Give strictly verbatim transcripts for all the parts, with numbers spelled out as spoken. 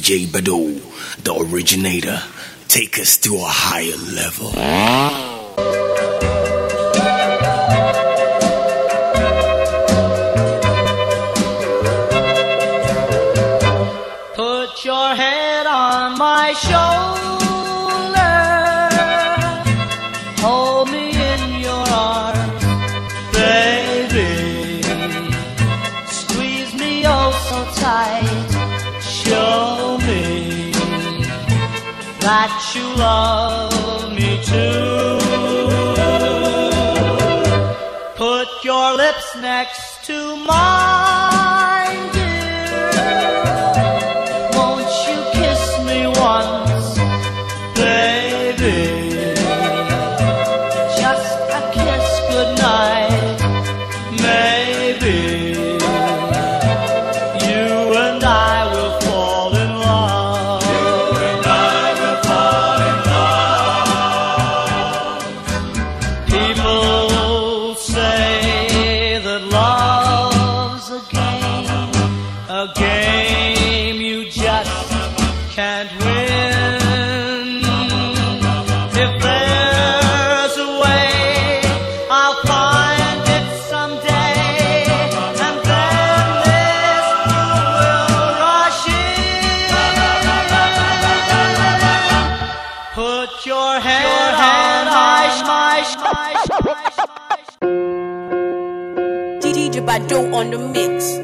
J Bado, the originator. Take us to a higher level. Put your head on my shoulder, hold me in your arms, baby. Squeeze me oh so tight, show me that you love me too. Put your lips next to mine, dear. Won't you kiss me once, baby? Just a kiss goodnight, maybe. You and I will fall in love. You and I will fall in love. People say that love's a game, a game you just can't win. If there's a way, I'll find it someday, and then this will rush in. Put your head on my D J Bado on the mix.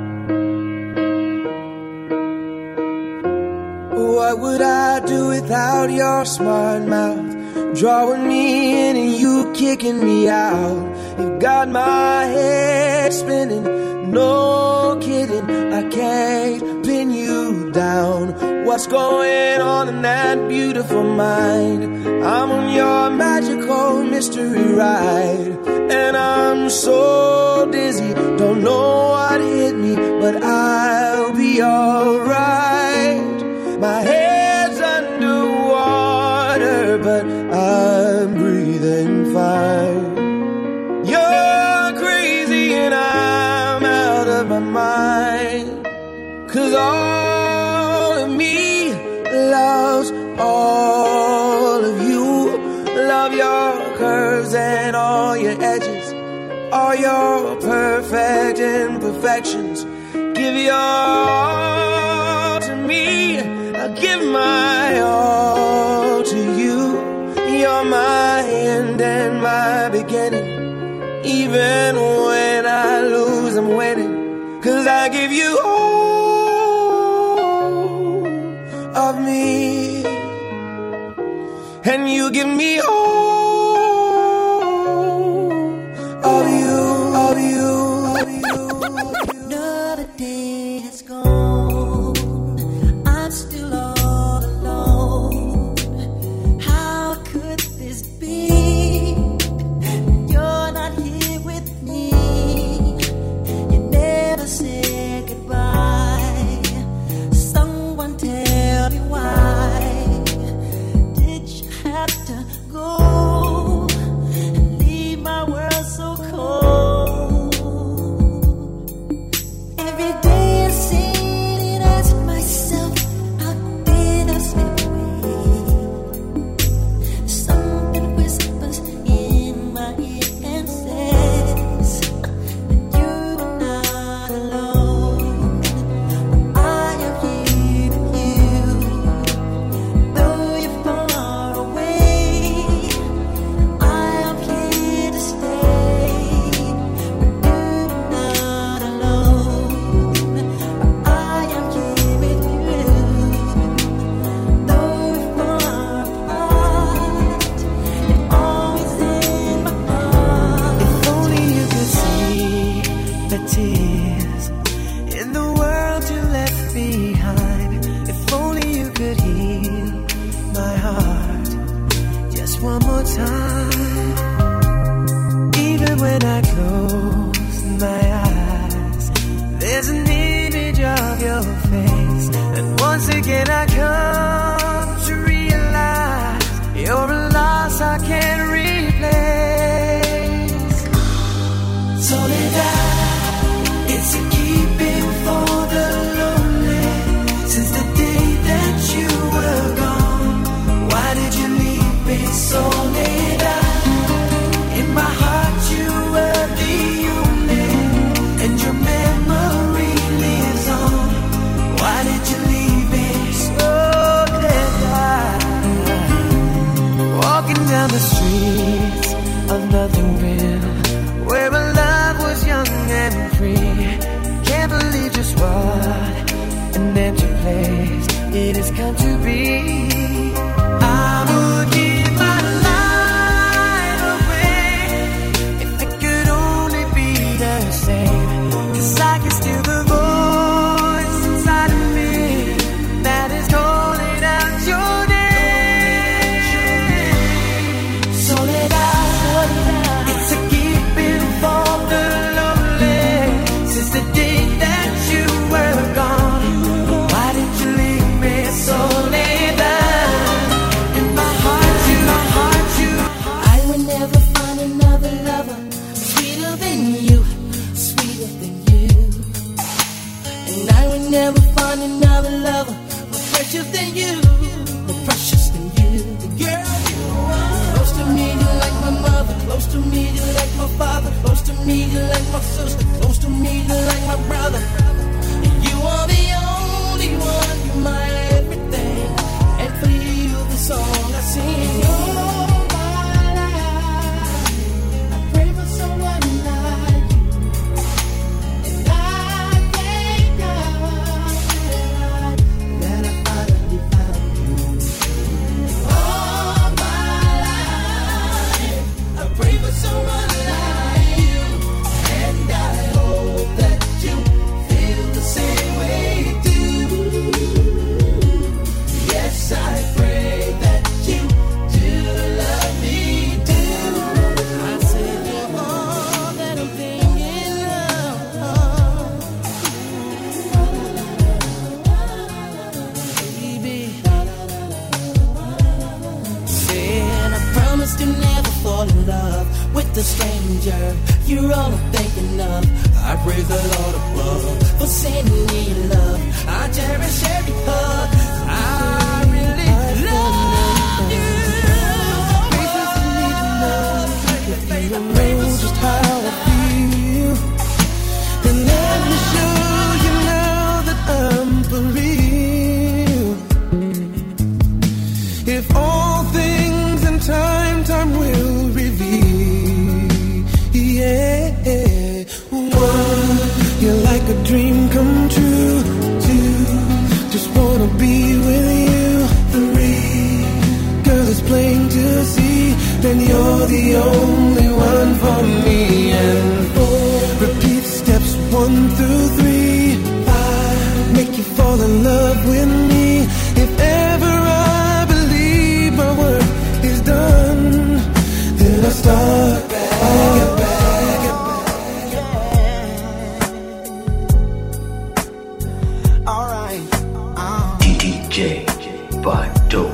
What would I do without your smart mouth? Drawing me in and you kicking me out. You've got my head spinning, no kidding. I can't pin you down. What's going on in that beautiful mind? I'm on your magical mystery ride, and I'm so dizzy, don't know what hit me, but I'll be alright. My head's underwater, but I'm breathing fine. You're crazy and I'm out of my mind, 'cause all of me loves all of you. Love your curves and all your edges, all your perfect imperfections. Give your all to me, I give my all to you. You're my end and my beginning. Even when I lose, I'm winning, 'cause I give you all of me, and you give me all of you, of you, of you. Another day has gone, I'm still all alone. How could this be? You're not here with me. You never said goodbye. Someone tell me why did you have to go and leave my world so cold? Every day I sit and ask myself, how did I slip away? Something whispers in my ear and says that you are not alone. I am here with you, though you're far away. I am here to stay, but you're not alone. I am here with you, though we're far apart. You're always in my heart. If only you could see the tears in the world you left behind. If only you could heal my heart just one more time. Even when I close my eyes, there's an image of your face, and once again I come to realize you're a loss I can't replace. Soledad, it's a keeping for the lonely. Since the day it has come to be. I would give my life away if it could only be the same. 'Cause I can still the voice inside of me that is calling out your name. Soledad, it's a keeping for the lonely. Since the day that you were gone, why did you leave me so late? In my heart, in my heart, you. I would never find another lover sweeter than you, sweeter than you. And I would never find another lover more precious than you, more precious than you. Girl, you are close to me, you're like my mother. Close to me, you're like my father. Close to me, you're like my sister. Close to me, you're like my brother. And you are the only one, you're my everything. And for you, the song I sing. All my life, I pray for someone like you. And I thank God that I finally found you. All my life, I pray for someone like you. And I hope that you feel the same way too. Yes, I pray that you do love me too. I said you're all that I'm thinking of, baby. Said I promised to never fall in love with a stranger. You're all I'm thinking of. I praise the Lord above for sending me love. I cherish every hug. I really love you. Places you need to know if you don't know just how I feel. Then let me show you now that I'm for real. If all things in time, time will reveal. Yeah, one, you're like a dream come true. Two, just wanna be with you. Three, girl, it's plain to see that you're the only one for me. And four, repeat steps one through three. Five, make you fall in love with me. If ever I believe my work is done, then I start back, back, back. Alright, um, D J Bado.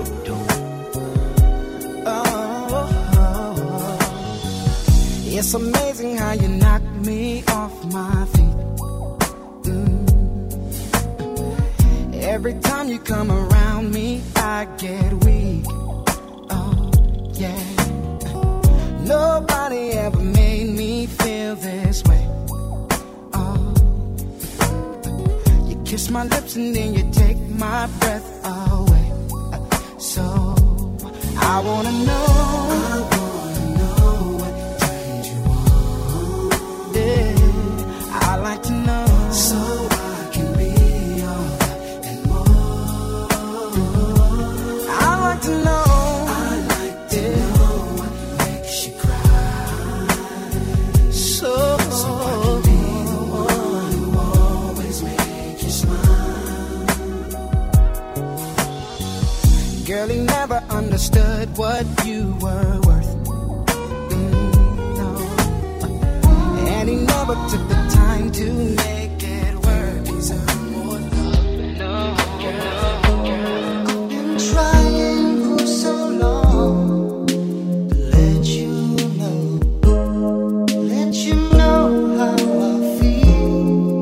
it's amazing how you knock me off my feet. Mm. Every time you come around me, I get weak. Oh, yeah. Nobody ever made me feel this way. Oh, you kiss my lips and then you take my breath away. So I wanna know. I wanna know what turns you on. Yeah, I like to know so I can be all that and more. I like to know. I like to know what makes you cry. So, so I can be the one who always makes you smile. Girl, he never understood what you were worth. Mm, no. And he never took the time to make it work. He's a more love. No, girl, girl. I've been trying for so long to let you know, let you know how I feel.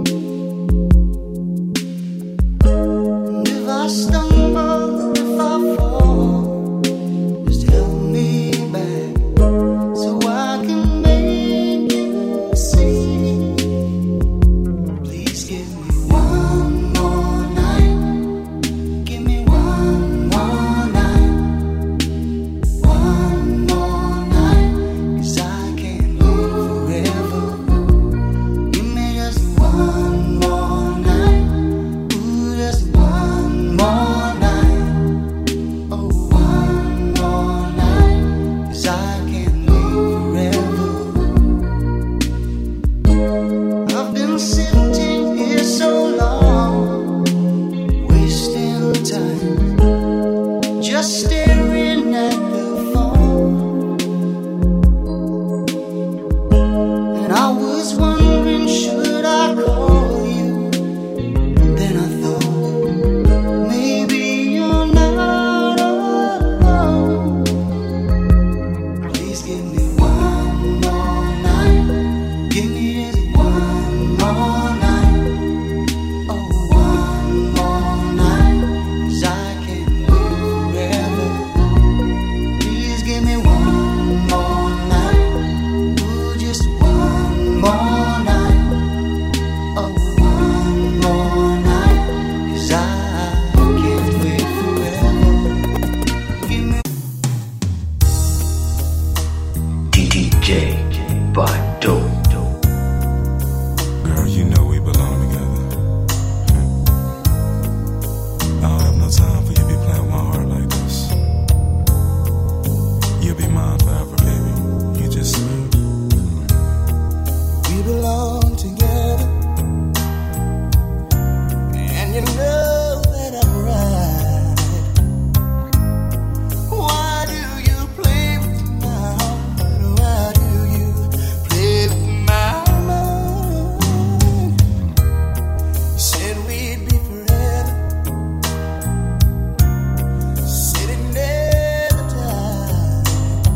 And if I stumble, if I fall, just help me back so I can make you see. Please give me one more night. Give me one more night. One more night. 'Cause I can't live forever. Give me just one more night. Ooh, just one more staring at the phone, and I was wondering, should I call you? Then I thought, maybe you're not alone. Please give me one more night. Give me just one more night. Oh, one more night. 'Cause I can't live forever. Please give me one more night. Ooh, just one more night. Oh, one more night. 'Cause I can't wait forever. Give me D D J Bado. Girl, you know we belong together. I don't have no time for you to be playing with my heart like this. You'll be mine forever, baby. You just say. We belong together, and you know that I'm right. Why do you play with my heart? Why do you play with my mind? Said we'd be forever, said it never died.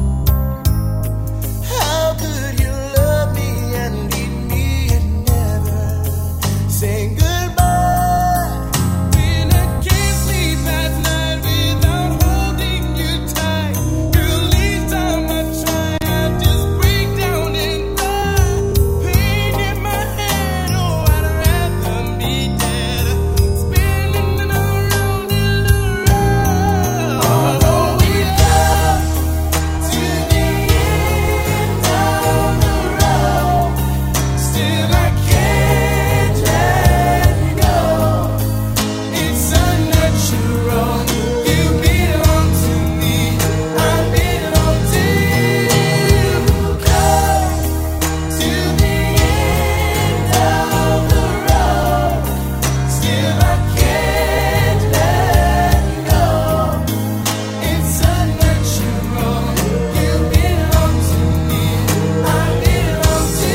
How could you love me and leave me and never say goodbye? When I can't sleep at night without holding you tight, girl, each time I try, I just break down and cry. Pain in my head, oh, I'd rather be dead, spinning around in the round. Although we come to the end of the road, still I can't let go. It's unnatural. You belong to me, I belong to you. Come to the end of the road, still I can't let go. It's unnatural. You belong to me, I belong to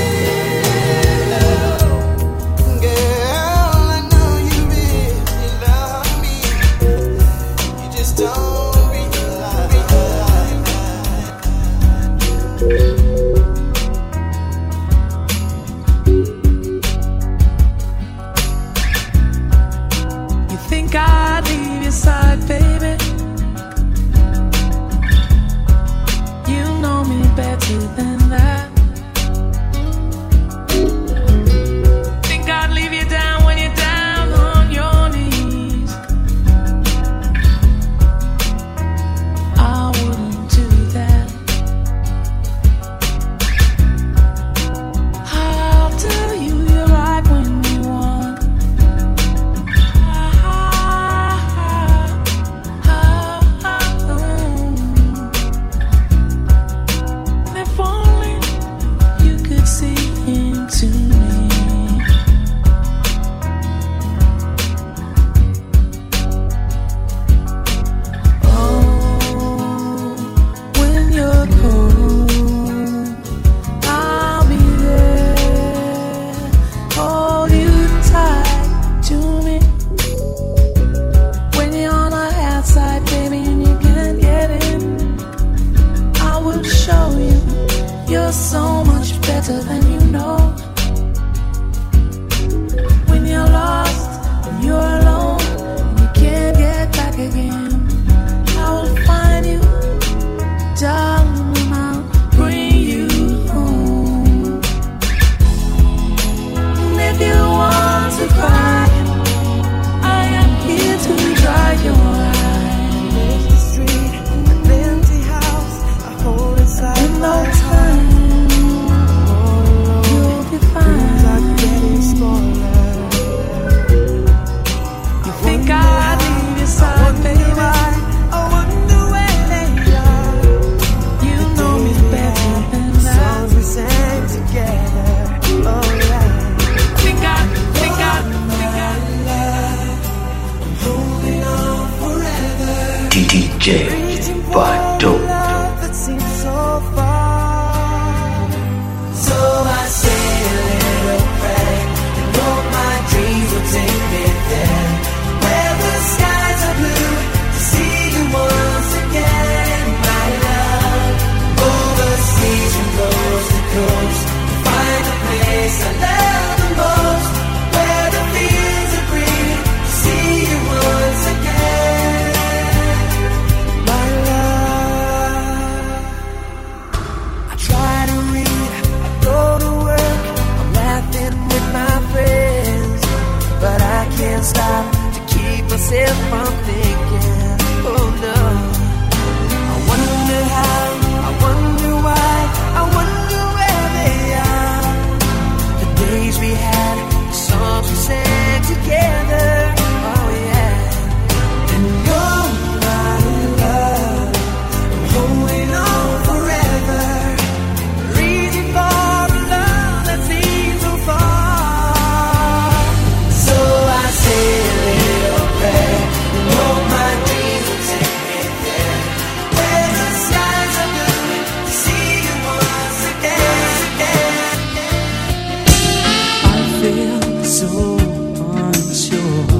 you. Girl, I know you really love me. You just don't realize. You think I'd leave your side, baby? You know me better than that. Think I'd leave you down when you're down on your knees? I wouldn't do that. I'll tell you you're right when you want. If only D J Bado. That seems so far. So I say a little prayer and hope my dreams will take me there, where the skies are blue, to see you once again, my love. Overseas from coast to coast, to find the place I love the most, where the fields are green, to see you once again, my love. I try to read, I go to work, I'm laughing with my friends, but I can't stop to keep myself from thinking, oh no. I wonder how, I wonder why, I wonder where they are. The days we had, the songs we sang together, oh yeah. And you're not in love, I'm holding on forever, reaching for a love that seems so far. So I say a little prayer and hope my dreams will take me there, where the skies are blue, to see you once again, again. I feel so unsure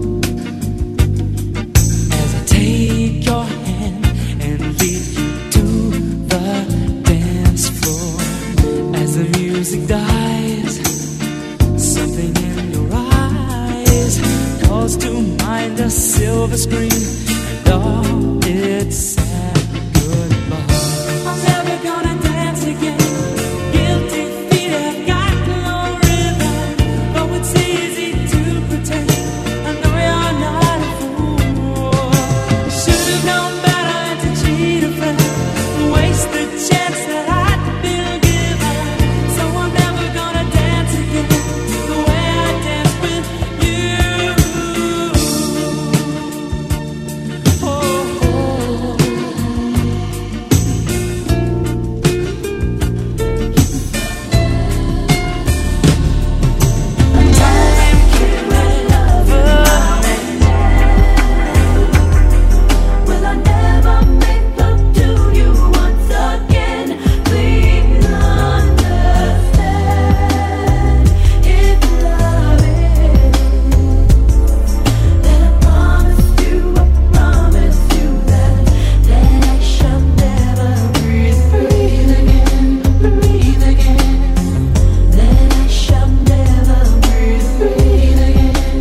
as I take your hand and lead you to the dance floor. As the music dies, something in your eyes calls to mind a silver screen and all its sad goodbye. I'm never gonna dance again. Guilty feet have got no rhythm, though it's easy to pretend. I know you're not a fool. Should've known better to cheat a friend, waste the chance that I'd been given. So I'm never gonna dance again the way I danced with you. Oh, oh. Will I never make love to you once again? Please understand, if love is, then I promise you, I promise you that, that I shall never breathe, breathe again, breathe again, that I shall never breathe, breathe again.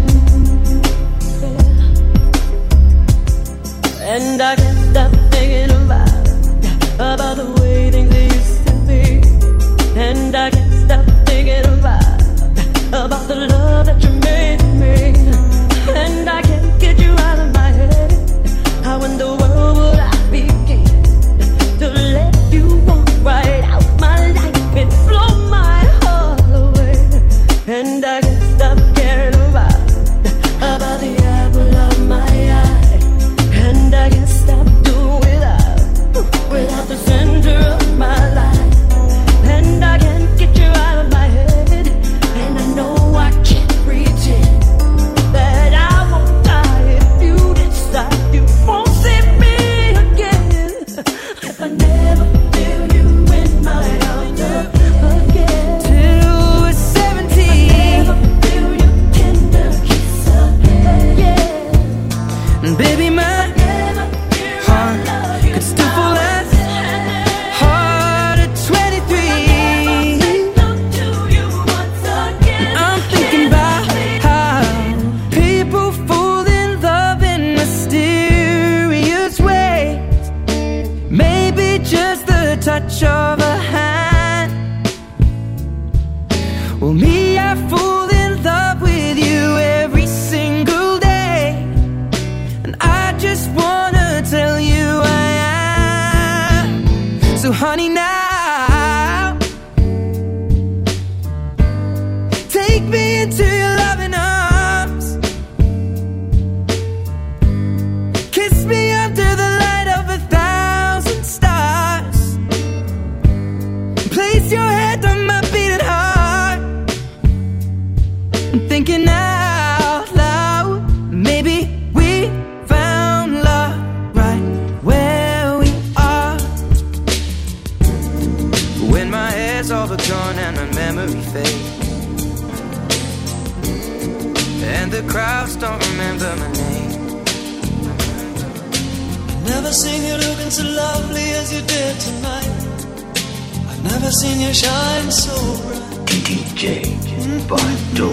And I can't stop thinking about, about the way things used to be. And I can't stop thinking about, about the love that you made me. And I can't get you out of my head. How in the world would I begin to let you walk right out my life and blow my heart away? And I can't stop caring about, about the apple of my eye. And I can't stop doing without, without the center of my life. And I can't get you out of my head. And I know I can't pretend that I won't die if you decide you won't see me again. If I never feel you in my arms again, till we're seventeen, never feel your tender kiss again, yeah. And baby, my heart could still fall as hard at twenty-three. I'm thinking about how people fall in love in mysterious ways. Maybe just the touch of a hand. Well, me, I fall in love with you every single day. And I just wanna tell you I am. So honey, now take me into your loving arms. Kiss me under the light of a thousand stars. Place your head on my beating heart. thinking out loud. Maybe we found love. never seen you looking so lovely as you did tonight. I've never seen you shine so bright. D J Bado.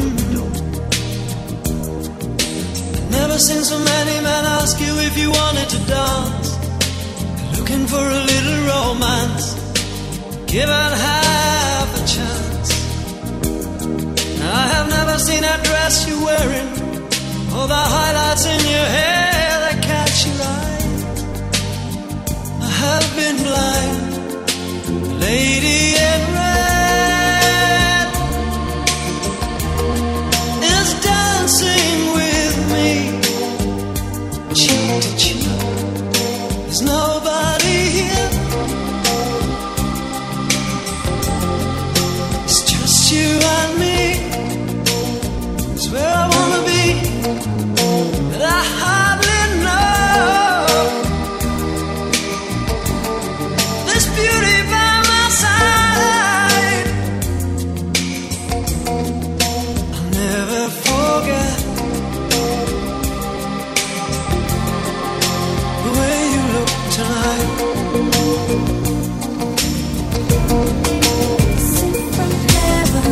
Never seen so many men ask you if you wanted to dance. Looking for a little romance, given half a chance. Now I have never seen that dress you're wearing, or the highlights in your hair that catch your eye. I have been blind, lady in red is dancing with me, cheek to cheek. There's nobody here, it's just you and me. It's where I wanna be, but I hardly know this beauty by my side. I'll never forget the way you look tonight. Sent from heaven,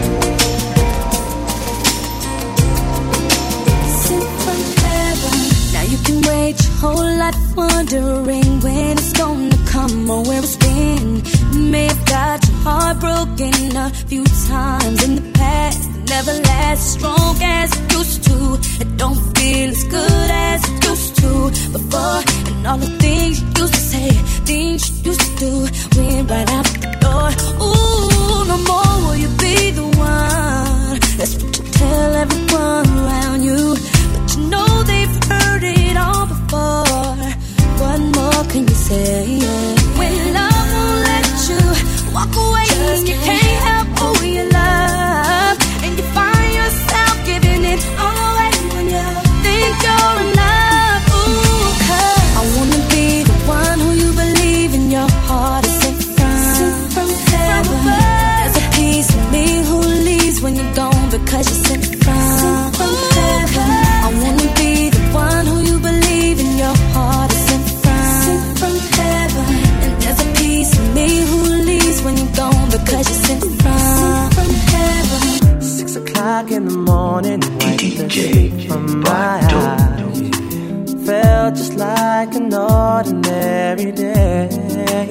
sent from heaven. Now you can wait your whole life wondering when it's gonna come or where it's been. You may have got your heart broken a few times in the past. It never lasts strong as it used to. It don't feel as good as it used to before. And all the things you used to say, things you used to do, went right out the door. Ooh, no more will you be the one. That's what you tell everyone around you, but you know they've heard it all before. What more can you say? When love won't let you walk away, just you can't help who you love, and you find yourself giving it all away when you think you're in love. Ooh, 'cause I wanna be the one who you believe in your heart is sent from, sent from heaven. There's a piece of me who leaves when you're gone because you're sent from, sent from heaven. I wanna be the one who you believe in your heart is sent from, sent from heaven. And there's a piece of me who leaves when you're gone because you're sent from, sent from heaven. Six o'clock in the morning, wiped the sleep from my eyes. Felt just like an ordinary day.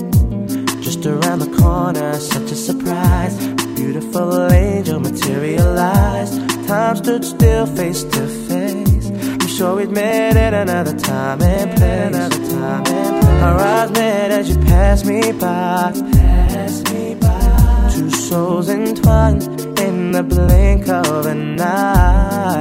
Just around the corner, such a surprise. A beautiful angel materialized. Time stood still, face to face. I'm sure we'd met at another time and place. Another time and place. Our eyes met as you passed me by. Passed me by. Two souls entwined in the blink of an eye.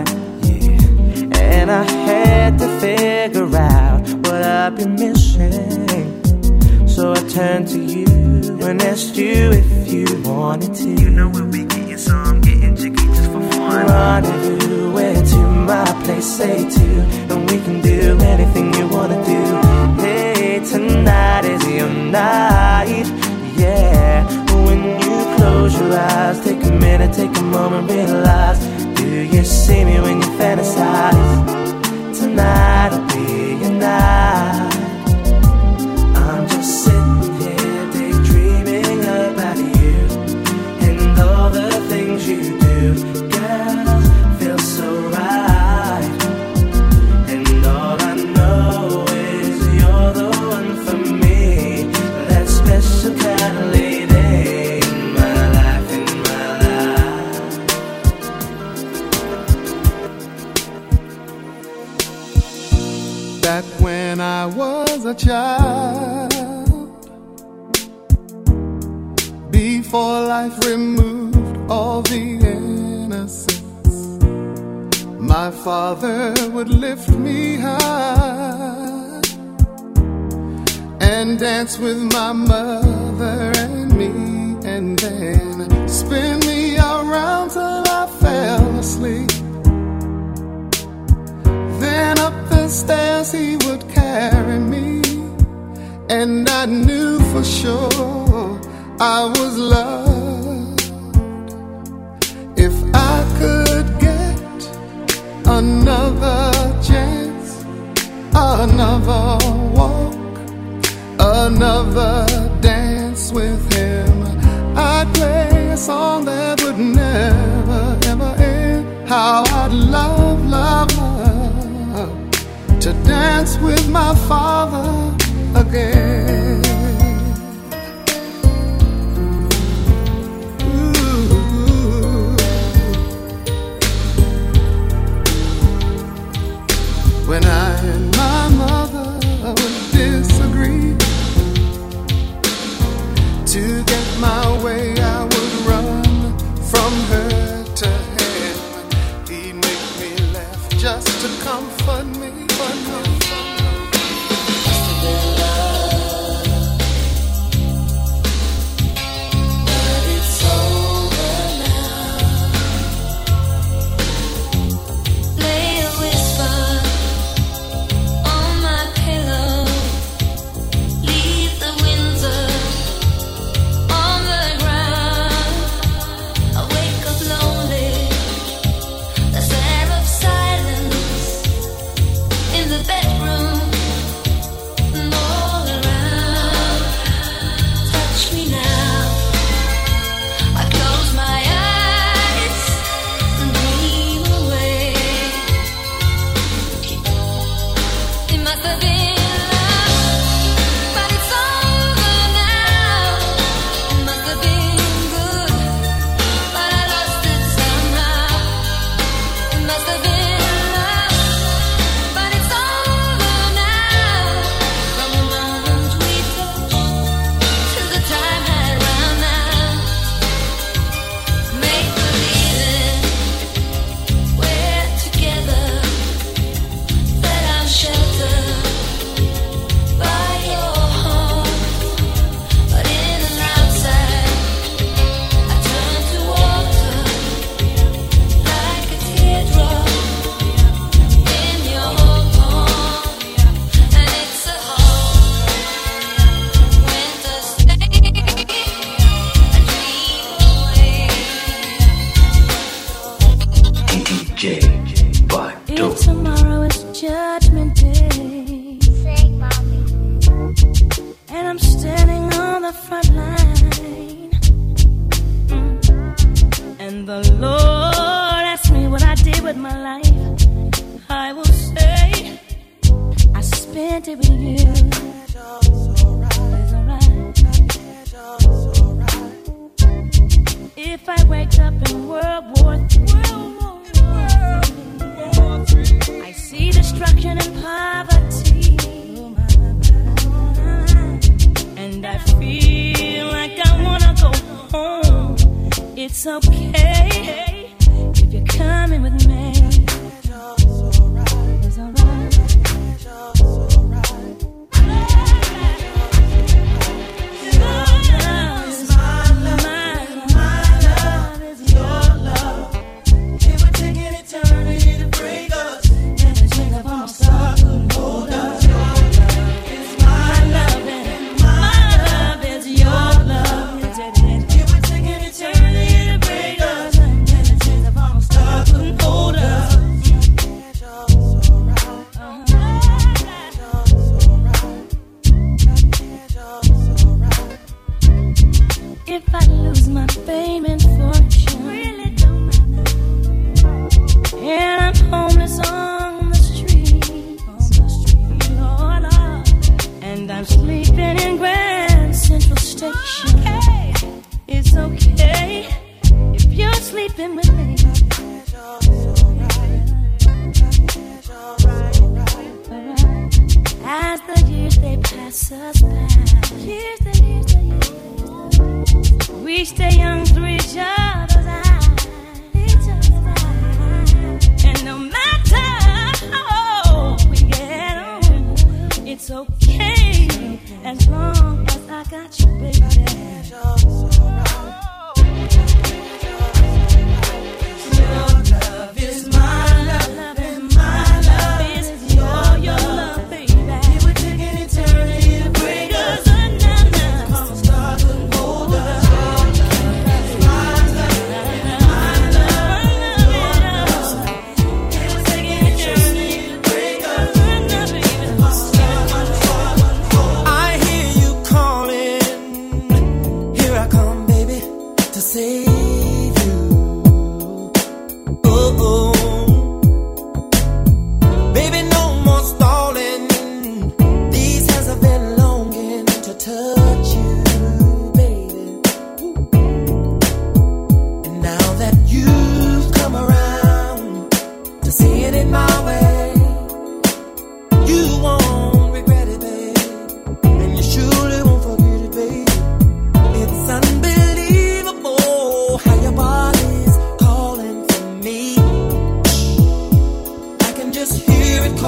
Yeah. And I had to figure out what I've been missing. So I turned to you and asked you if you wanted to. You know we'll be getting some, getting jiggy just for fun. Rendezvous, where to my place, say to, and we can do anything you wanna do. Hey, tonight is your night, yeah. When you close your eyes, take a minute, take a moment, realize, do you see me when you fantasize? Tonight'll be your night. I'm just sitting here daydreaming about you and all the things you do. Girl, feels so right. And all I know is you're the one for me. That special kind of lady in my life, in my life. Back when I was a child, before life removed all the innocence, my father would lift me high and dance with my mother and me, and then spin me around till I fell asleep. Then up the stairs he would carry me, and I knew for sure I was loved. If I could get another chance, another walk, another dance with him, I'd play a song that would never, ever end. How I'd love, love, love to dance with my father again. Ooh. When I and my mother would disagree, to get my way I would run from her to him. He'd make me laugh just to comfort me.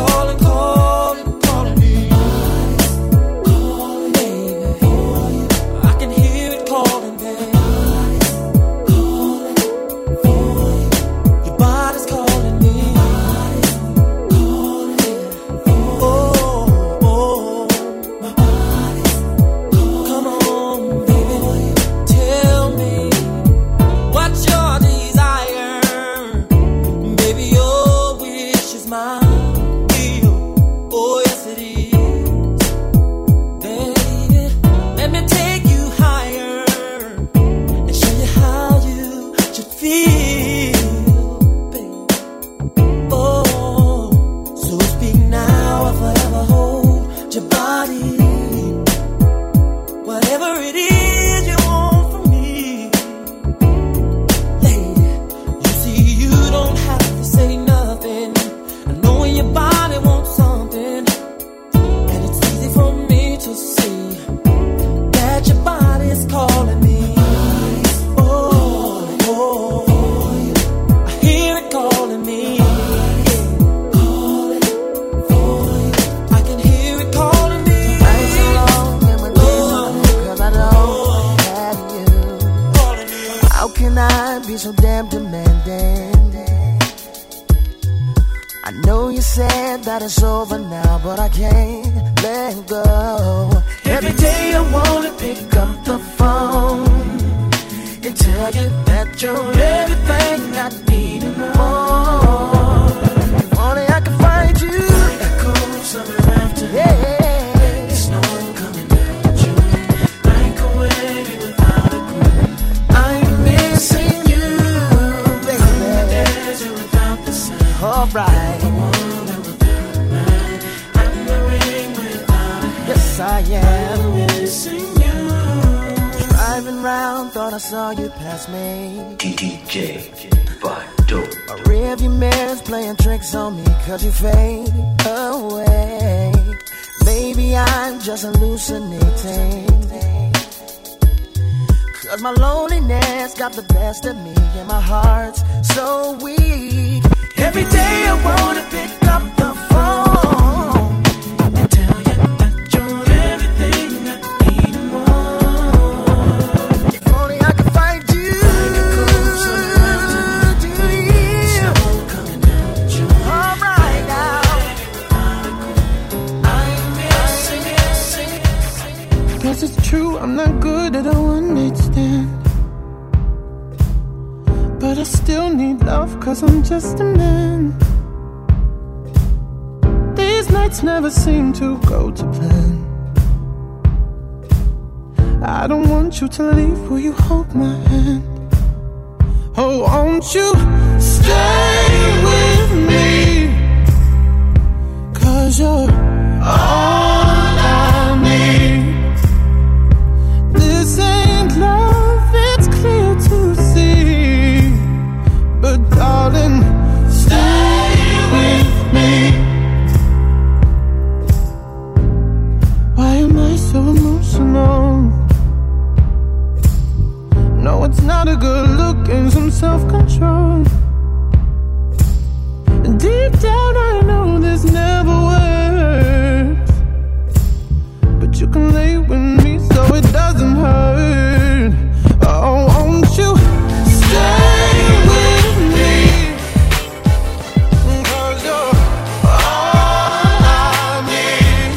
calling, calling, calling me. Calling, baby. I can hear it calling, baby. Calling for you. Your body's calling me. Calling for oh, oh, my body's calling. Come on, baby. Tell me what's your desire. Baby, your wish is mine. Oh, yes it is. Baby, let me take you higher and show you how you should feel, baby. Oh, so speak now or forever hold your body. Whatever it is you want from me, lady. You see, you don't have to say nothing. I know when your body wants something, and it's easy for me to see that your body's calling me. Oh, oh, I hear it calling me. Calling for you. I can hear it calling me. Nights so long and my days on it, 'cause I don't have you. Calling me. How can I be so damn demanding? I know you said that it's over now, but I can't let go. Every day I wanna pick up the phone and tell you that you're everything I need and more. If only I could find you. Echoes summer after. Yeah. Snow coming down June. Like a wave without a clue. I'm missing you, baby. Desert without the sun. Alright. Yes, I am missing you. Driving round, thought I saw you pass me. D J Bado. My rearview mirror's playing tricks on me, 'cause you fade away. Maybe I'm just hallucinating, 'cause my loneliness got the best of me, and my heart's so weak. Every day I wanna pick up the phone and tell you that you're everything I need and more. If only I could find you. Do you? All right now. I'm missing you. Guess it's true, I'm not good at a one-night stand, but I still need love, 'cause I'm just a man. These nights never seem to go to plan. I don't want you to leave, will you hold my hand? Oh, won't you stay with me? 'Cause you're all I need. This ain't love, it's clear to see, but darling, stay with me. Why am I so emotional? No, it's not a good look and some self-control. Deep down I know this never works, but you can lay with me so it doesn't hurt. Oh, won't you stay with me? 'Cause you're all I need.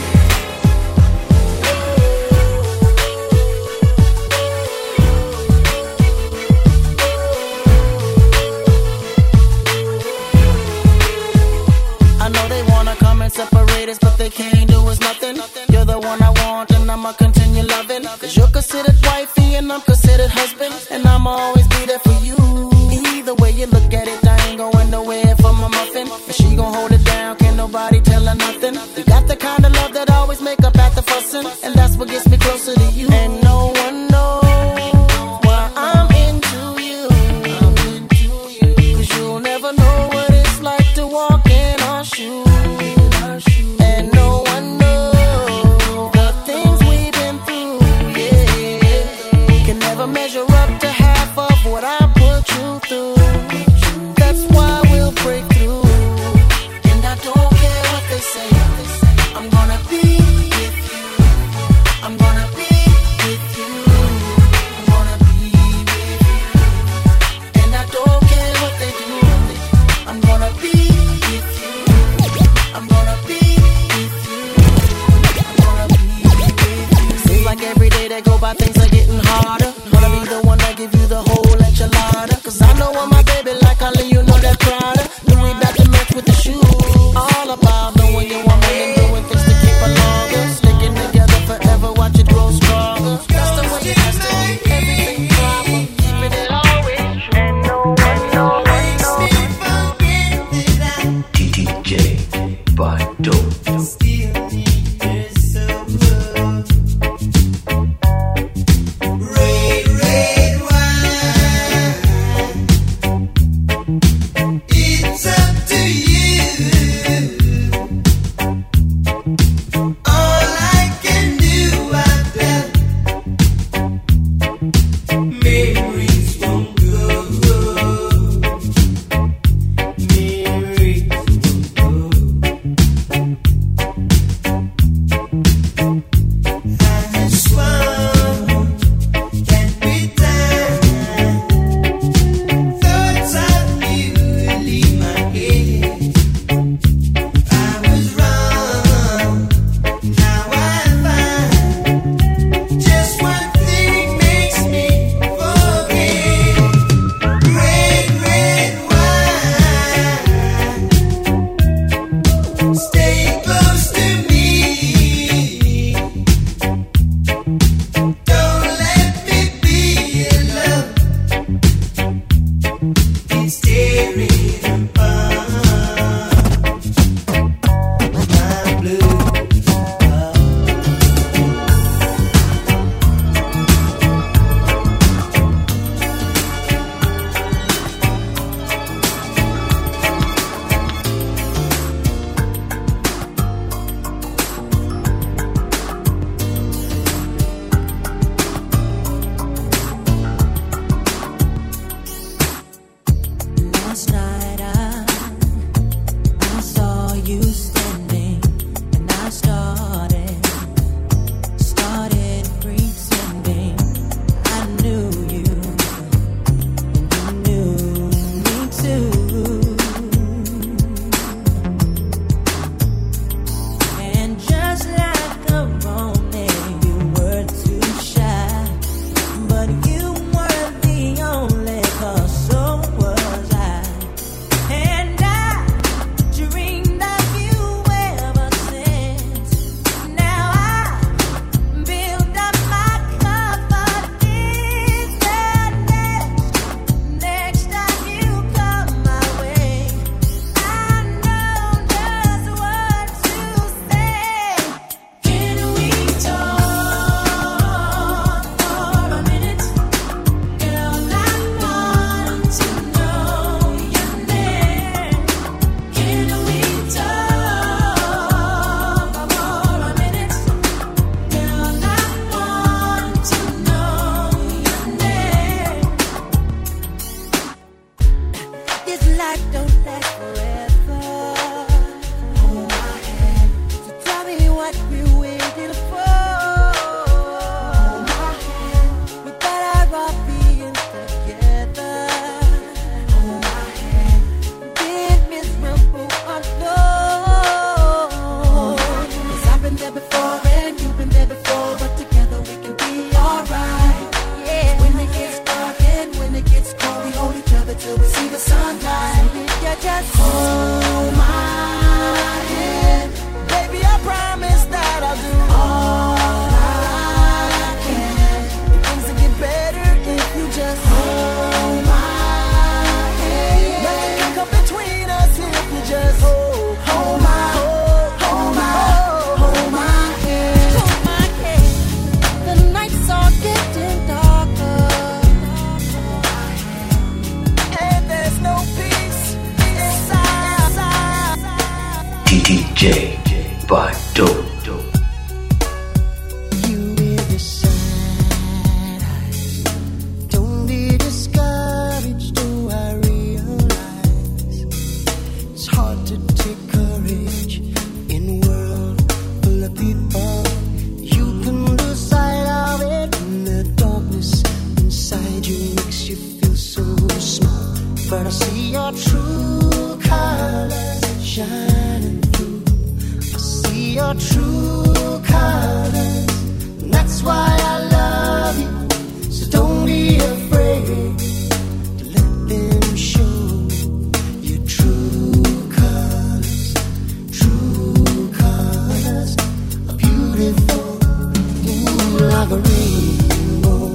I know they wanna come and separate us, but they can't do us nothing. You're the one I want and I'ma continue loving, 'cause you're considered wifey and I'm considered husband, and I'ma always be there for you. Either way you look at it, I ain't going nowhere for my muffin, and she gon' hold it down, can't nobody tell her nothing. We got the kind of love that always make up at the fussing, and that's what gets me closer to you. And no one knows why I'm into you, 'cause you'll never know what it's like to walk in our shoes. And no one knows the things we've been through, yeah. Can never measure up to half of what I put you through. That's why we'll break through. And I don't care what they Dope. D J by Dope. But I see your true colors shining through. I see your true colors, and that's why I love you. So don't be afraid to let them show your true colors. True colors are beautiful, ooh, like a rainbow.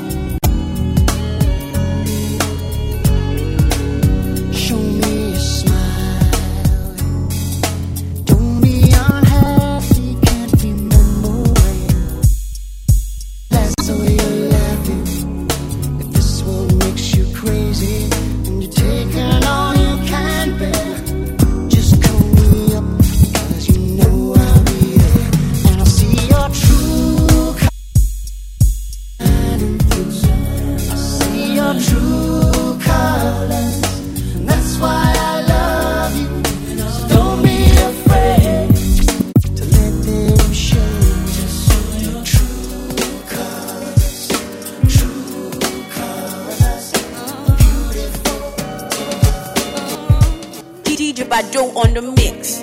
Show me a smile. D J Bado on the mix.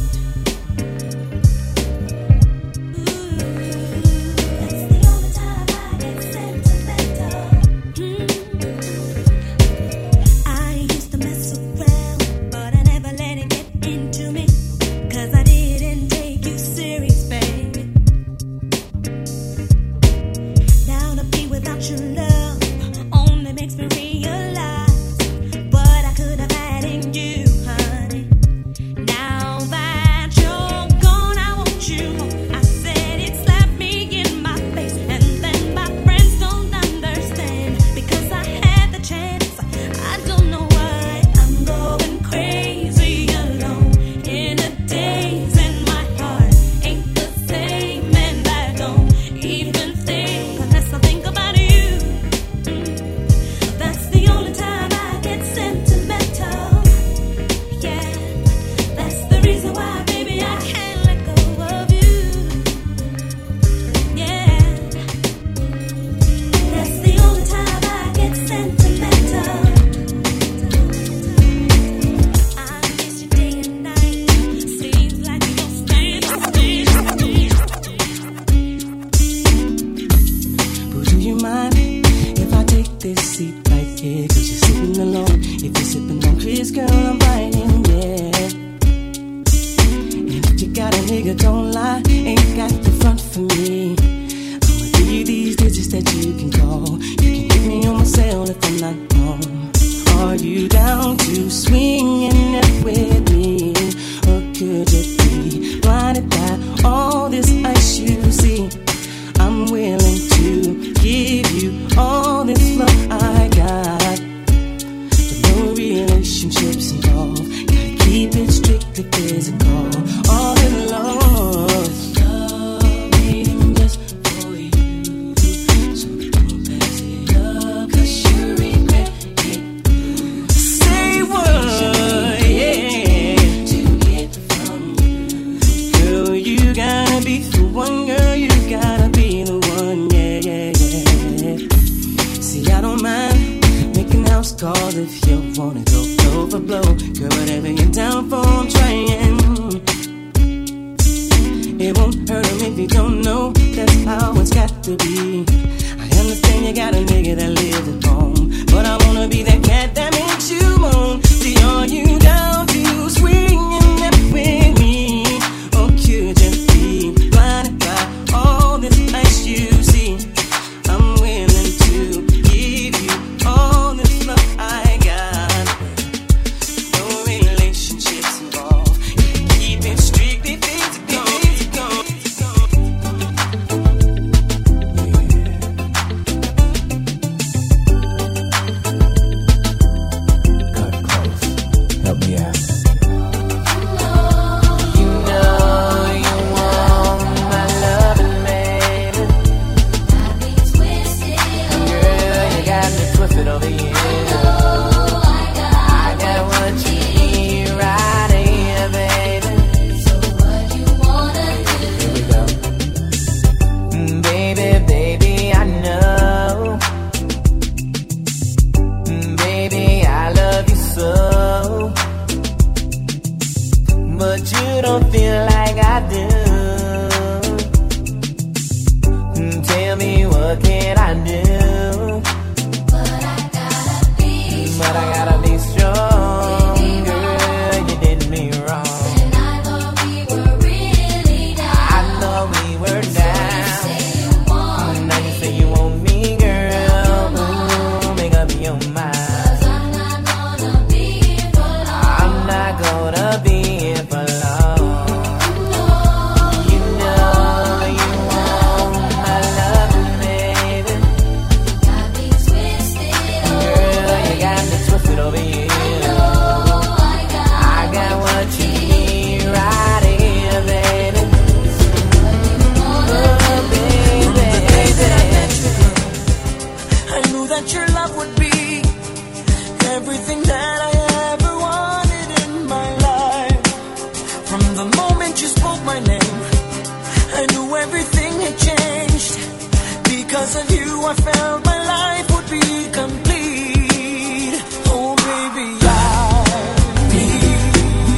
Because of you, I felt my life would be complete. Oh, baby, I need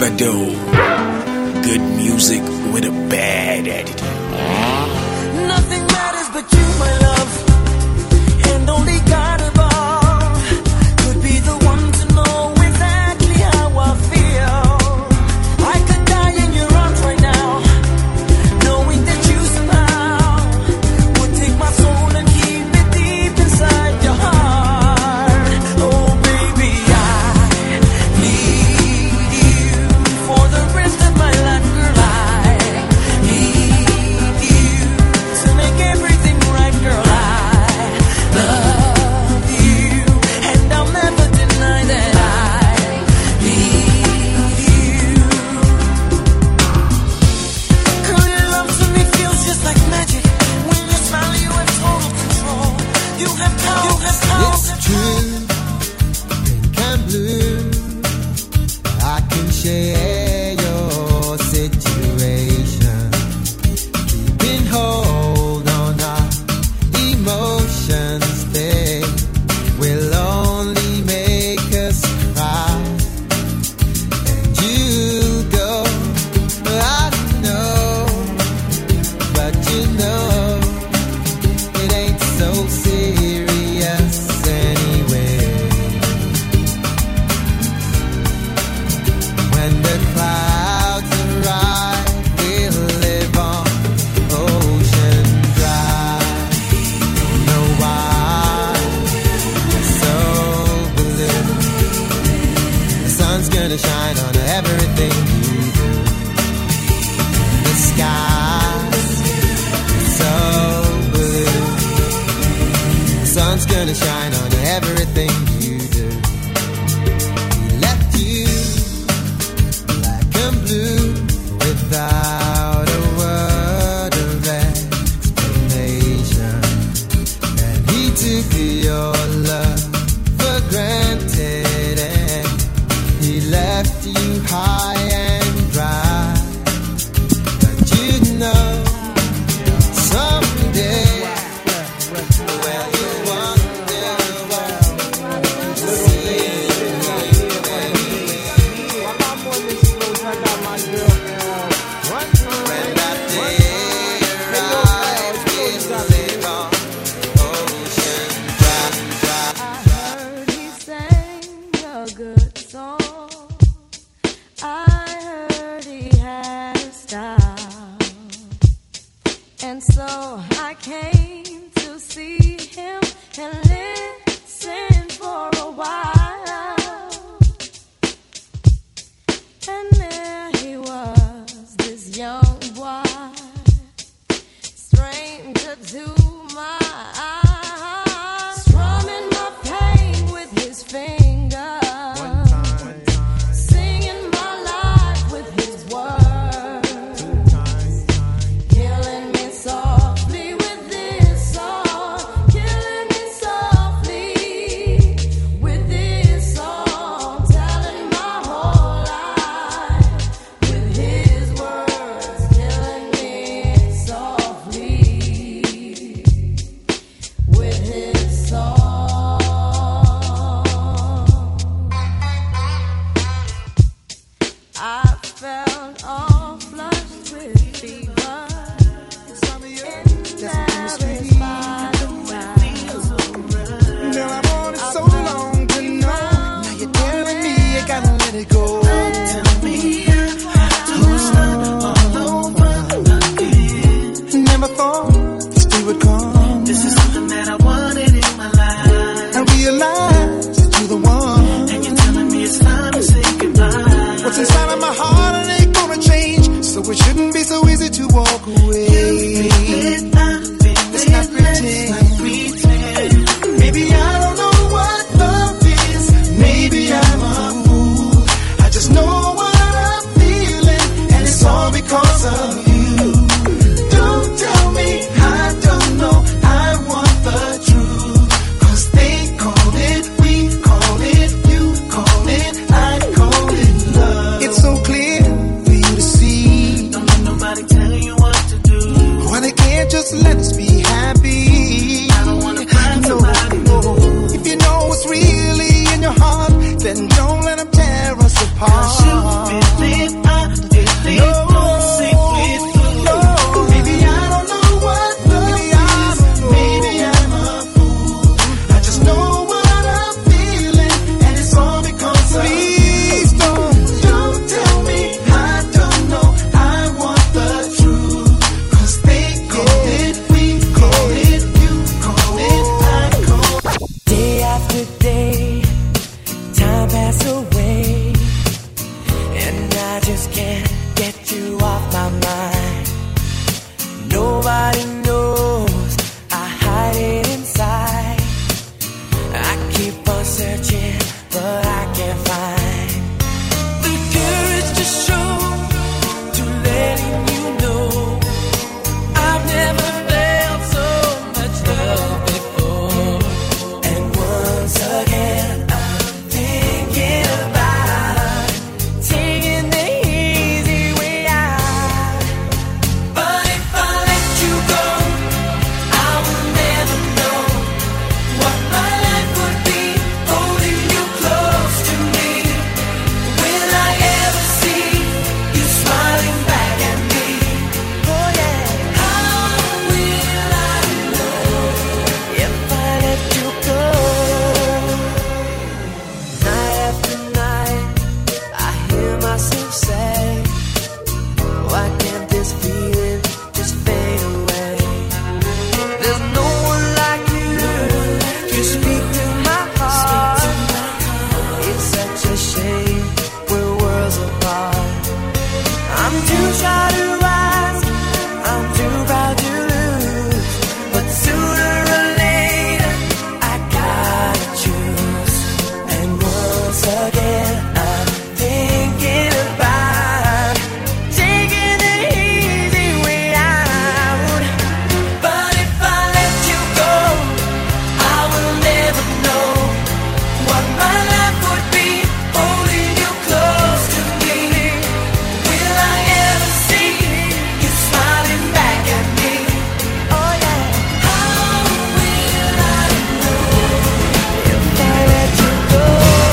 Troubadour. Good music with a bad attitude. Nothing matters but you, my love, and only God above could be the one to know exactly how I feel. I could die in your arms right now, knowing that you somehow would take my soul and keep it deep inside your heart. Oh baby, I need you for the rest of my life, girl. I need you to make everything right, girl. I love you, and I'll never deny that I need you. Girl, your love to me feels just like magic. When you smile, you have total control. You have power, you have power. It's true, pink and blue. I can share your situation. Keeping hold on our emotions, they will only make us cry. And you go, I know, but you know it ain't so serious anyway. When the clouds arrive, we'll live on ocean drive. Don't know why we're so blue. The sun's gonna shine on everything you do. The sky's so blue. The sun's gonna shine on everything you do. We left you black and blue without a word of explanation. And he took your love for granted, and he left you high was searching, but I can't find the courage to show, to letting you know I've never felt so much love before. And once again I'm thinking about taking the easy way out. But if I let you go, I will never know what my life would be holding you close to me. Will I ever see you smiling back at me? Oh yeah. How will I know if I let you go? Night after night I hear myself say, why can't this feeling just fade away? There's no one like you to speak to my heart. It's such a shame we're worlds apart. I'm too shy to rise, I'm too proud to lose, but sooner or later I gotta choose. And once again I'm thinking about taking the easy way out. But if I let you go, I will never know what my life would be holding you close to me. Will I ever see you smiling back at me? Oh yeah. How will I know if I let you go?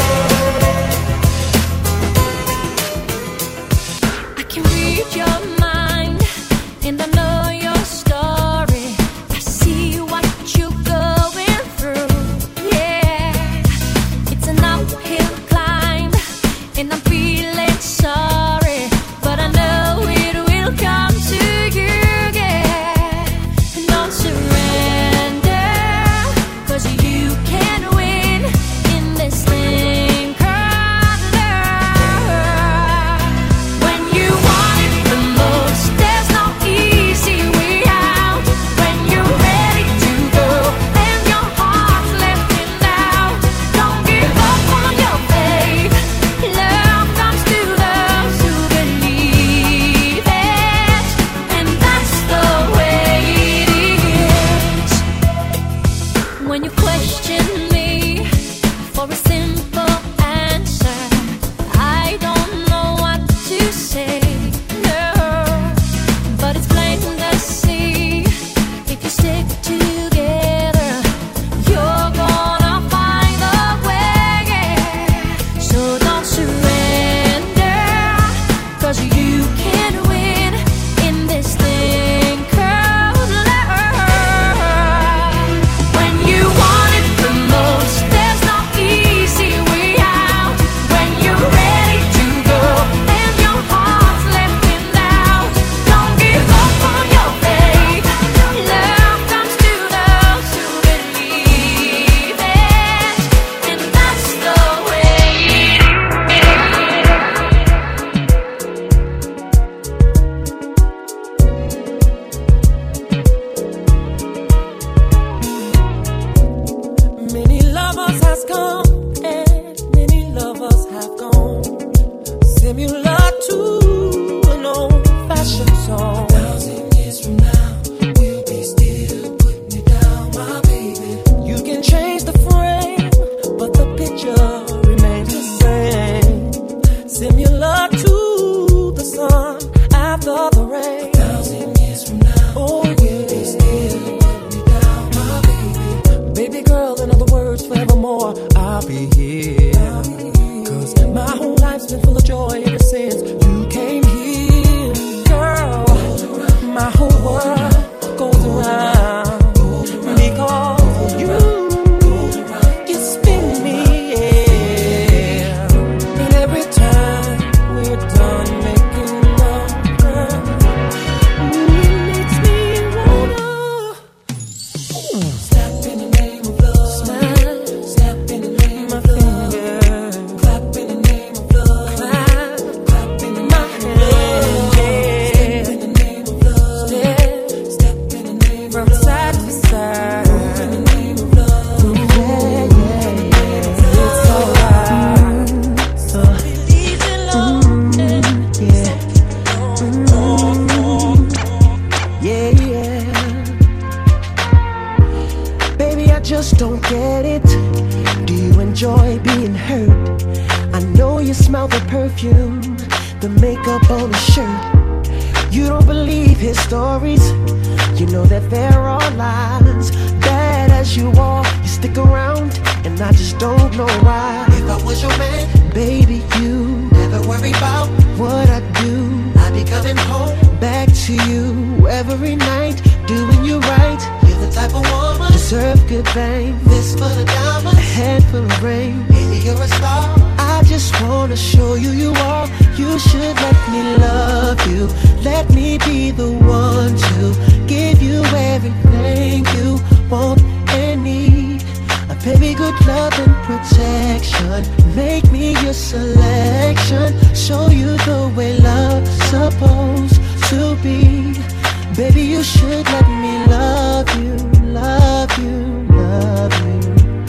I can read your mind and I know your story. I see what you're going through. Yeah, it's an uphill climb and I'm feeling sorry, but I know it will come to you. Yeah, and don't surrender, 'cause you can win in this thing called love. When you want it the most, there's no easy way out. When you're ready to go and your heart's lifting out, don't give up on your faith. Love comes to those who believe it, and that's the way it is. When you question me for a simple answer, I don't know what to say. No, but it's plain to see, if you stick together, you're gonna find a way. So don't surrender, 'cause you can win in this thing called love. When you want it the most, there's no easy way out. When you're ready to go and your heart's lifting out, don't give up on your faith. Love comes to those who believe it, and that's the way it Many lovers has come and many lovers have gone, similar to an old-fashioned song. Thousand years from now, we'll be still putting it down, my baby. You can change the frame, but the picture remains the same. Similar to the sun after the rain. Thousand years from now, oh yeah, we'll be still putting it down, my baby. Baby girl, in other words, forevermore, I'll be here. 'Cause my whole life's been full of joy ever since you came here. Girl, my whole world goes around because of you. You spin me, yeah. And every time we're done making love, girl, it makes me wanna snap in the name of love. Snap, snap in the name of love. enjoy being hurt. I know you smell the perfume, the makeup on his shirt. You don't believe his stories, you know that there are lies. Bad as you are, you stick around, and I just don't know why. If I was your man, baby, you never worry about what I do. I'd be coming home back to you every night, doing you right. You're the type of woman deserve good fame. This for the diamonds, a handful of rain. Baby, you're a star. I just wanna show you you are. You should let me love you. Let me be the one to give you everything you want and need. A baby, good love and protection. Make me your selection. Show you the way love's supposed to be. Baby, you should let me love you, love you, love you,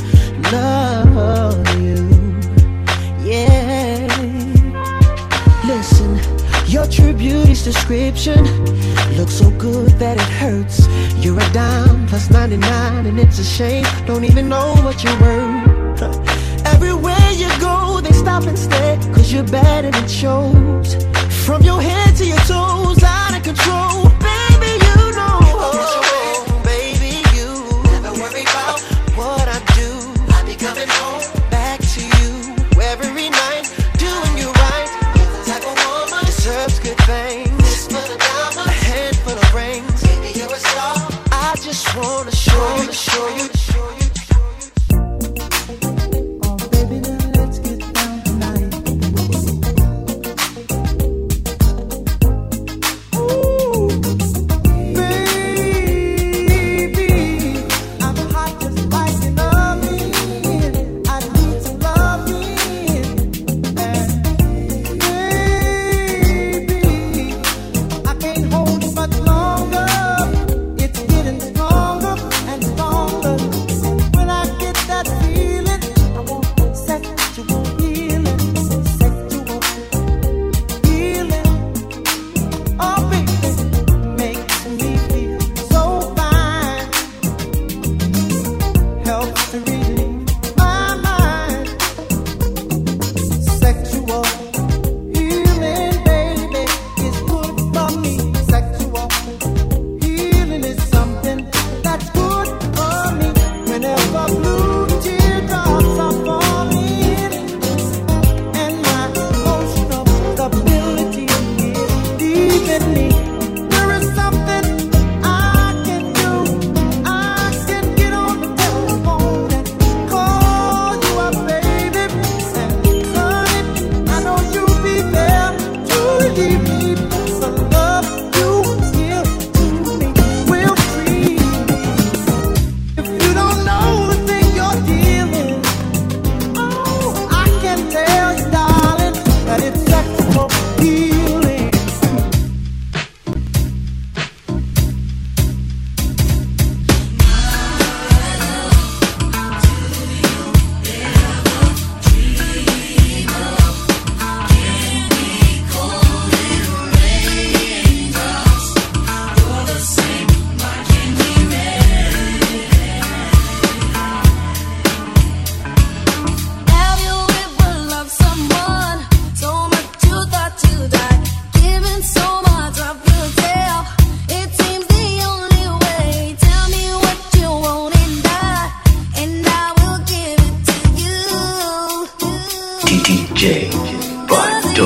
love you. Yeah. Listen, your true beauty's description looks so good that it hurts. You're a dime plus ninety-nine, and it's a shame, don't even know what you're worth. Everywhere you go, they stop and stare, cause you're bad and it shows. From your head to your toes, out of control. Baby, you know, oh, baby, you never worry about what I do. I'll be coming home back to you every night, doing you right. You're the type of woman deserves good things. This for the diamonds, a handful of rings. Baby, you're a star. I just wanna show you, show you, show you. Oh, baby, now let's get down tonight. Ooh, baby, I'm hot just like an oven. I need some loving. And baby, I can't hold it much longer. It's getting stronger and stronger. When I get that feeling, I want sexual healing, sexual healing. Oh, baby, makes me feel so fine. Helps to relieve my mind. Sexual healing, baby, is good for me. Sexual healing is something that's good for me. Whenever blue teardrops are falling and my emotional stability is leaving me, there is something I can do. I can get on the telephone and call you up, baby. And honey, I know you'll be there to relieve me. The love you give to me will free me. If you don't know the thing you're dealing, oh, I can tell you, darling, that it's sexual healing. Have you ever loved someone so much you thought you'd die? Giving so much I feel tell. It seems the only way. Tell me what you want and I, and I will give it to you. D J Bando.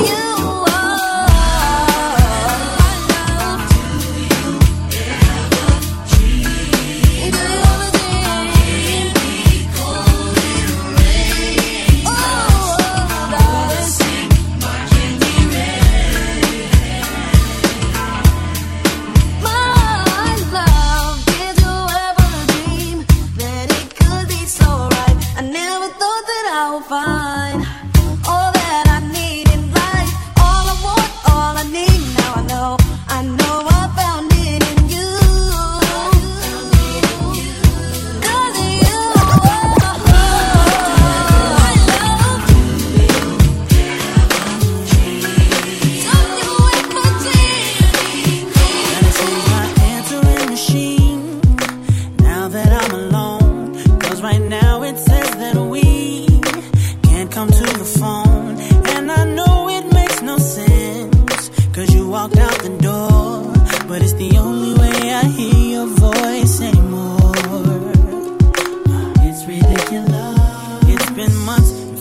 Find all that I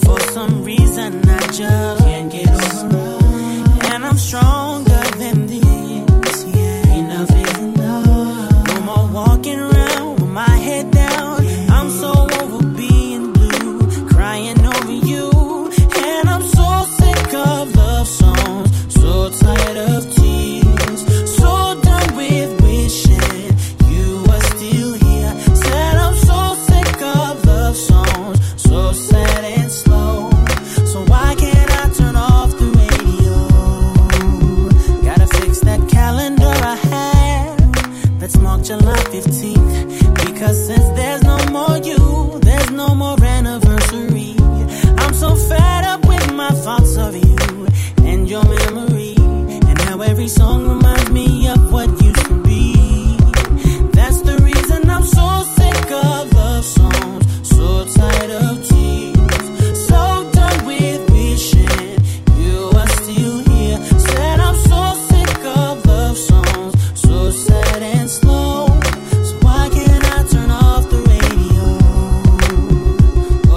For some reason I just can't get over it. And I'm stronger than this. Yeah, enough is enough. No more walking around with my head down. I'm so over being blue, crying over you. And I'm so sick of love songs, so tired of tears, so done with wishing you were still here. Said I'm so sick of love songs, so sad and slow. So why can't I turn off the radio? Gotta fix that calendar I have that's marked July fifteenth. Because since there's no more you, there's no more anniversary. I'm so fed up with my thoughts of you and your memory, and how every song reminds me of what used to be. That's the reason I'm so sick of love songs, so tired of tears, so done with wishing you were still here. Said I'm so sick of love songs, so sad and slow. So why can't I turn off the radio? Oh.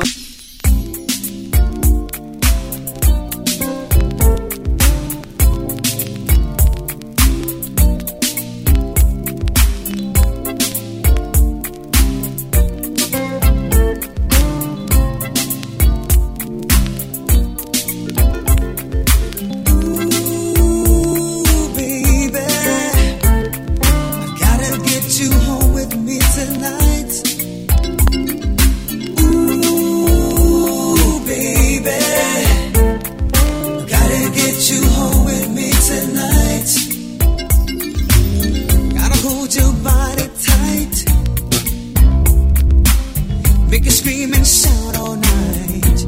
Ooh, baby, I gotta get you home with me tonight. Ooh, baby, I gotta get you home with me tonight. Gotta hold your body tight, make you scream and shout all night.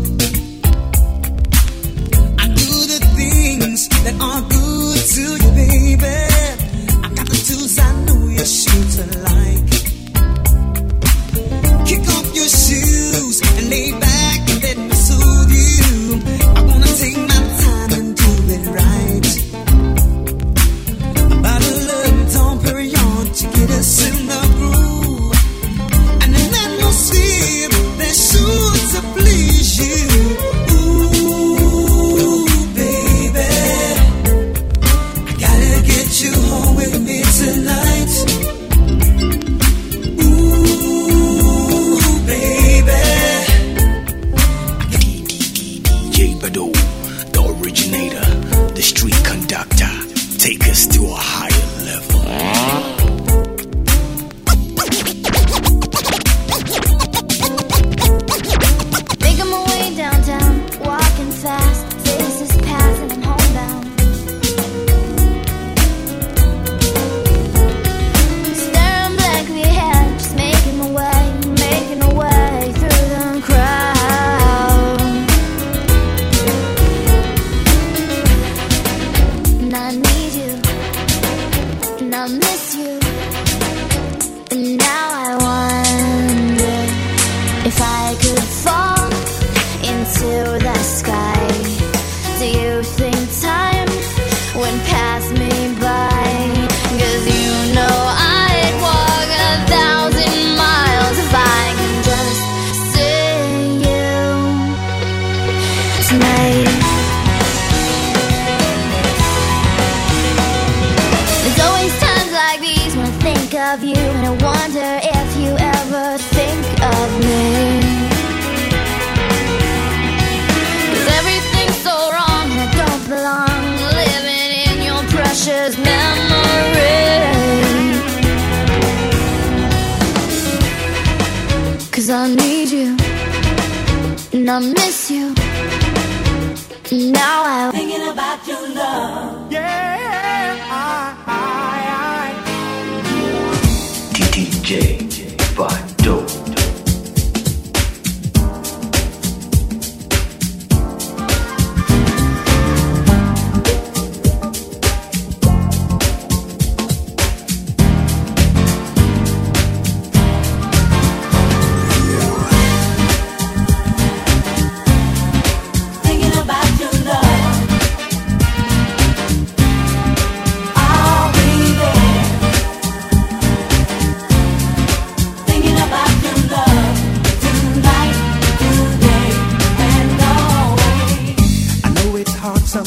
I do the things that are good to you, baby. I got the tools I know you're sure to like. Kick off your shoes and lay back and let me soothe you. I wanna take my time and do it right. Bottle of Dom Perignon to get us in the groove, and an atmosphere that's sure to please you. Ooh, baby, I gotta get you home with me tonight. Ooh, baby. D J Bado, the originator, the street conductor. Take us to a higher level. Making my way downtown, walking fast. Faces pass and I'm homebound. Staring blankly ahead, just making my way, making my way through the crowd. And I need you, and I miss you. And now I wonder if I could fall into the sky. Do you think time would pass me by? 'Cause you know I'd walk a thousand miles if I can just see you tonight. There's always times like these when I think of you, and I wonder if you ever think of me. 'Cause everything's so wrong and I don't belong, living in your precious memory. 'Cause I need you, and I miss you. Now I'm thinking about your love. Yeah, I, I, I. D J Bado. Thinking about your love. I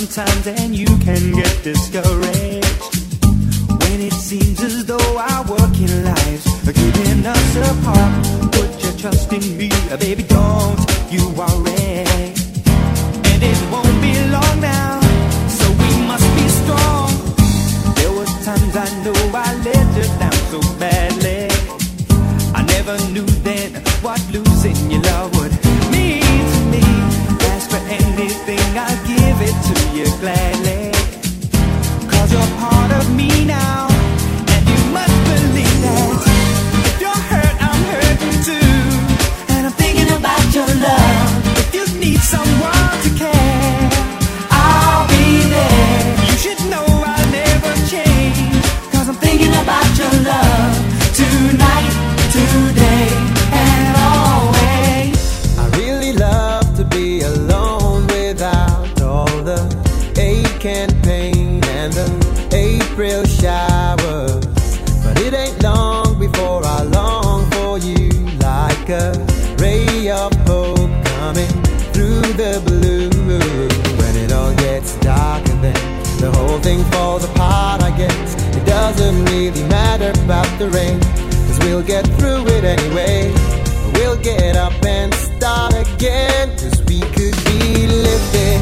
sometimes and you can get discouraged when it seems as though our working lives are keeping us apart. Put your trust in me, baby, don't you worry. And it won't be long now, so we must be strong. There was times I know I let you down so badly. I never knew then what losing your love would mean to me. Ask for anything, I'll give it to you gladly. Cause you're part of me now, and you must believe that. If you're hurt, I'm hurting too, and I'm thinking about your love. If you need someone to care, I'll be there. You should know I'll never change, cause I'm thinking about your love tonight, today, and always. I really love to be alone without all the ache and pain and the April showers. But it ain't long before I long for you, like a ray of hope coming through the blue. When it all gets dark and then the whole thing falls apart, I guess it doesn't really matter about the rain, cause we'll get through it anyway. We'll get up and start again, cause we could be lifted,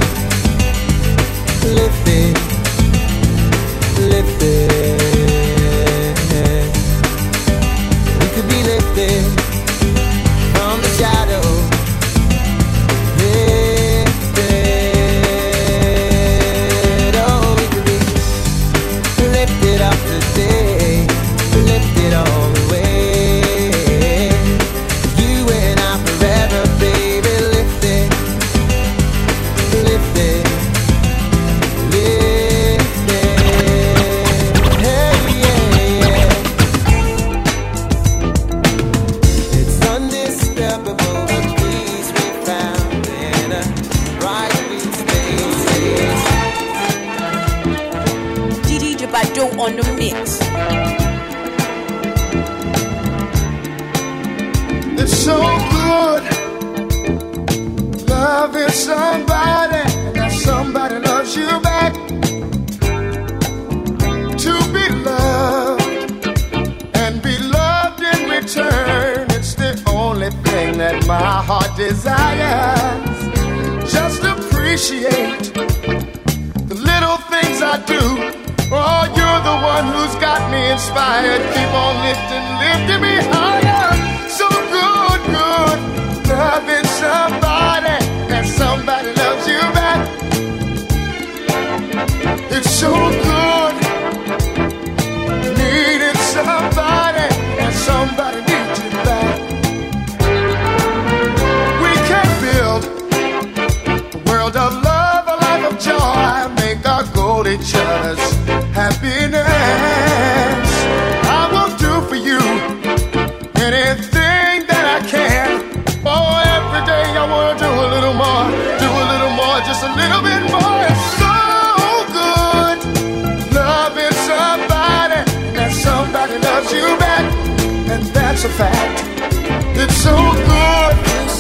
lifted, lifted. We could be lifted from the shadow, lifted. Oh, we could be lifted up today, lifted all the way. You and I forever, baby, lifted, lifted, lifted. Hey, yeah, yeah. It's undescribable the peace we found in a bright green space. D J Badu on the mix. It's so good loving somebody, and that somebody loves you back. To be loved and be loved in return, it's the only thing that my heart desires. Just appreciate the little things I do. Oh, you're the one who's got me inspired. Keep on lifting, lifting me higher. So good, good, loving somebody, and somebody loves you back. It's so good, needing somebody, and somebody needs you back. We can build a world of love, a life of joy, make our goal each other's happiness. I will do for you anything that I can. Oh, every day I wanna do a little more, do a little more, just a little bit more. It's so good, loving somebody, and somebody loves you back, and that's a fact. It's so good,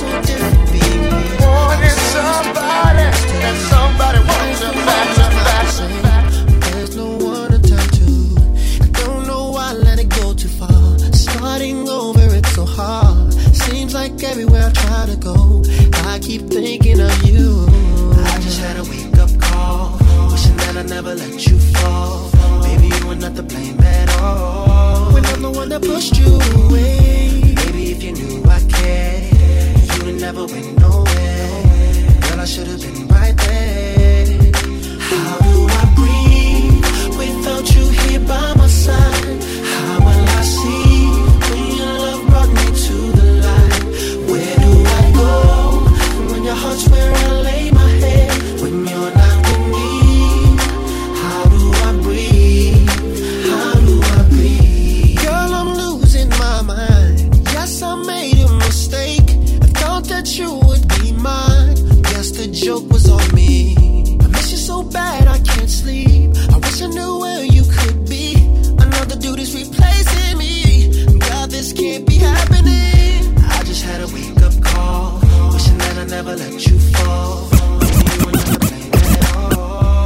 wanting somebody, and somebody wants you back, back, back. There's no one to turn to. I don't know why I let it go too far. Starting over, it's so hard. Seems like everywhere I try to go, I keep thinking of you. I just had a wake-up call, wishing that I never let you fall. Maybe you were not to blame at all, when I'm the one that pushed you away. Maybe if you knew I cared, you would never went nowhere. Girl, I should have been right there. How do I breathe without you here by my side? How will I see when your love brought me to the light? Where do I go when your heart's where I lay my head? When you're not with me, how do I breathe? How do I breathe? Girl, I'm losing my mind. Yes, I made a mistake. I thought that you would be mine. Guess the joke was on me. I miss you so bad I can't sleep. I wish I knew where you could be. Another dude is replacing me. God, this can't be happening. I just had a wake-up call, wishing that I never let you fall. Maybe you were not to blame at all.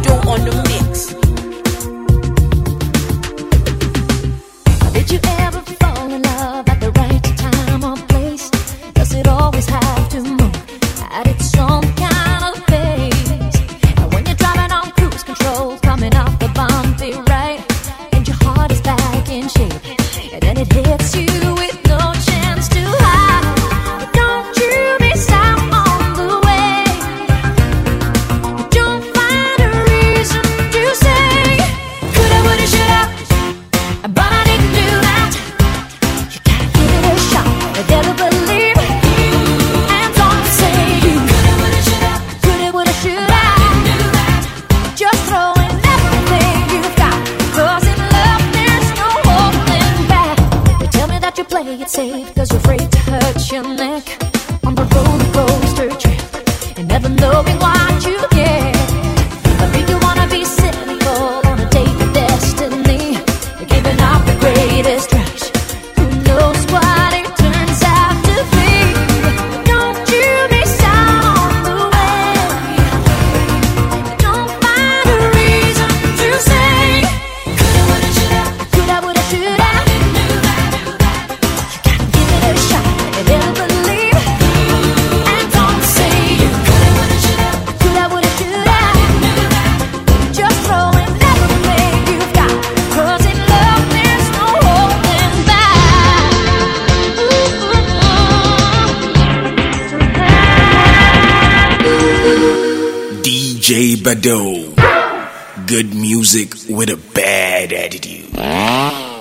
Badu on the mix. Did you ever fall in love at the right time or place? Does it always have to move at its own kind of pace? And when you're driving on cruise control, coming off the bumpy right, and your heart is back in shape, and then it hits you with no chance to hide. Don't you miss out on the way? Don't find a reason to say coulda, woulda, shoulda, but I didn't do that. You gotta give it a shot, never believe, and don't say you coulda, woulda, shoulda, coulda, woulda, shoulda. Just throw in everything you've got, 'cause in love there's no holding back. They tell me that you play it safe 'cause you're afraid to hurt your neck on the roller coaster trip, and never knowing what you get. But if you wanna be cynical on a date with destiny, you're giving up the greatest rush. Who knows what it turns out to be? Don't you miss out on the way. Don't find a reason to say coulda, woulda, shoulda, coulda, woulda, shoulda. You gotta give it a shot and never believe, and don't say you coulda, woulda, shoulda, coulda, woulda, shoulda. Just throw in everything you've got, 'cause in love there's no holding back. D J Badu. Good music with a bad attitude.